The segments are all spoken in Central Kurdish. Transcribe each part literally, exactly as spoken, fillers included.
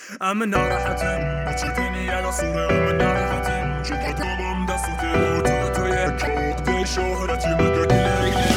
ئەمە ناڕەحەتم بچی دنیا دەسوڕێ ئەمە ناڕەحەتم چونکە دڵم دەسووتێ تۆ تۆ یەک دەی شۆهرەتی مەگەگلێ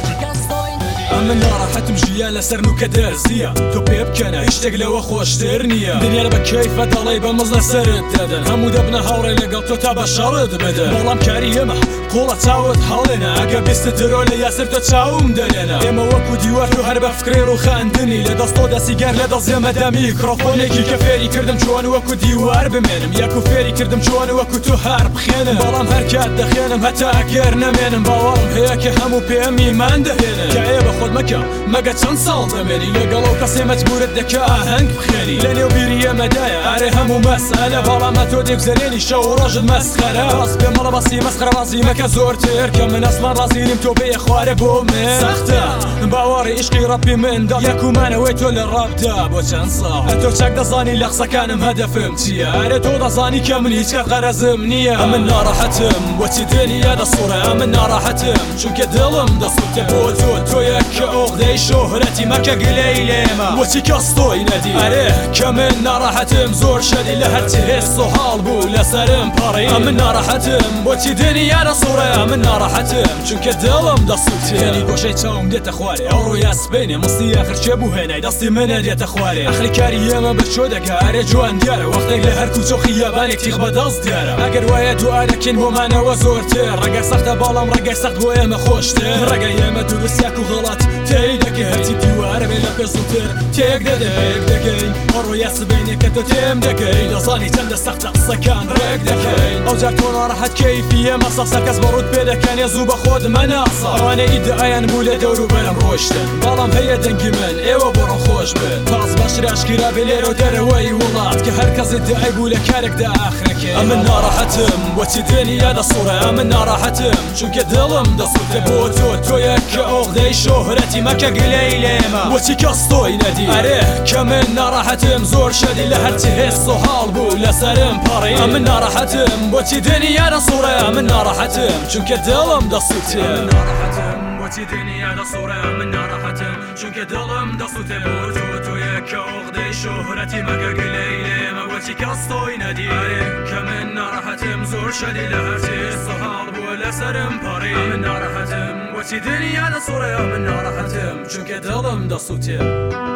ئەمە ناڕەحەتم ژیان لەسەر نوکە دەرزیە تۆ پێ بکەنە هیچ شتێک لەوە خۆشتر نییە دنیا لە بە کەیفە دەڵێ بە مەز لەسەرت دەدەن هەموو دەبنە هاوڕێ لەگەڵ تۆ تا بە شەڕت بدەن بەڵام کاری ئێمە قوڵە چاوت هەڵێنە ئەگە بیستت درۆ لە یاسر تۆ چاوم دەلێنە ئێمە وەکو دیوار تۆ هەر بە فکرێ ڕوخاندنی لە دەستۆ دەسیگەر لە دەزێمەدا میکرۆفۆنێکی کە فێری کردم چۆن وەکو دیوار بمێنم یەکو فێری کردم چۆن وەکو تۆ هەر بخێنم بەڵام هەر کات دەخێنم هەتا ئەگەر نەمێنم باوەڕم هەیە کە هەموو پێم ئیمان دەهێنن کە ئێ بە خۆت مەکە مەگە چەند ساڵ دەمێنی لەگەڵ ئەو کەسێ مەجبورت دەکە ئاهەنگ بخێنی لە نێو بیری ئێمەدایە ئارێ هەموو مەسئلە بەڵامە تۆ دێگزەرێنی شەو و ڕۆژت مەسخەرە ڕاست پێم مەڵە بەسی مەسخرەبازی مەکە زۆرتر کە من ئەسڵان ڕازینیم تۆ بێ خوارە بۆ من سەختە باوەڕی عشقی ڕەپی من دا یەکومانەوەی تۆ لە ڕابدا بۆ چەند ساڵ تۆ چاک دەزانی لە قسەکانم هەدەفم چییە ئارێ تۆ دەزانی کە من هیچ کات غەرەزم نییە ئەمن ناڕەحەتم بۆچی دنیا دەسوڕێ ئەمن ناڕەحەتم چونکە دڵم دەسووتێ بۆ تۆ تۆ یەکە ئۆغدەی شۆهرەتی مەکە گلەی لێمە بۆچی کەس تۆی نەدی ئەرێ کە من ناڕەحەتم زۆر شەدی لە هەرچی هێست و هاڵ بوو لەسەرم پەڕی ئەمن ناڕەحەتم بۆچی دنیا دەسوڕێ ئەمن ناڕەحەتم چونکە دڵم دەسووتێ هێنی گۆشەی چاوم دێتە خوارێ ئەو ڕووی ئەسپێنێ مەستی ئاخر چێ بوو هێنای دەستی منە دێتە خوارێ ئەخری کاری ئێمە بچۆ دەکا ئارێ جوان دیارە وەختێک لە هەر کوچۆ خیابانێک تیغ بەدەست دیارە ئەگەر وایە دوعاەکەین بۆمانەوە زۆرتر ڕەگەی سەختە باڵام ڕەگەی سەخت بۆ ئێمە خۆشتر ڕەگەی ئێمە دروستیاک و غەڵەت تێی دەکەی هەرچی دیوارە بێ لە پێ زووتر تێک دەدەیک دەکەین ئەڕۆی ئەسبێنێ کە تۆ تێم دەکەی دەزانی چەندە سەختە قسەکان ڕێک دەکەین ئەوجار تۆ ناڕەحەت کەیفی ئێمە سەسە کەس بەڕوود پێ دەکەنێ زوو بە خۆت مەناسە ئەوانە ئیدعایان بوو لە دەور و بەرەم ڕۆشتن بەڵام هەیە دەنگی من ئێوە بۆڕۆ خۆش بن پاس بەشرا ئاشکرا بێ لێرە و دەرەوەی وڵات کە هەر کەس ئیدعای بوو لە کارێکدا ئاخرەکەی ئەمن ناڕەحەتم بۆچی دنیا دەسوڕێ ئەمن ناڕەحەتم چونکە دڵم دەسووتێ بۆ تۆ تۆ یەکە ئۆغدەی شۆهرەتی مەکە گلەی لێمە بۆچی کەس تۆی نەدی ئەرێ کە من ناڕەحەتم زۆر شەدی لە هەرچی هێست و هاڵ بوو لەسەرم پەڕی ئەمن ناڕەحەتم بۆچی دنیا دەسوڕێ ئەمن ناڕەحەتم چونکە دڵم دەسووتێ بۆچی دنیا دەسوڕێ ئەمن ناڕەحەتم چونکە دڵم دەسووتێ بۆ تۆ تۆ یەکە ئۆغدەی شۆهرەتی مەکە گلەی لێمە بۆچی کەس تۆی نەدی ئەرێ کە من ناڕەحەتم زۆر شەدی لە هەرچی هێست و هاڵ بووە لەسەرم پەڕی ئەمن ناڕەحەتم بۆچی دنیا دەسوڕێ ئەمن ناڕەحەتم چونکە دڵم دەسووتێ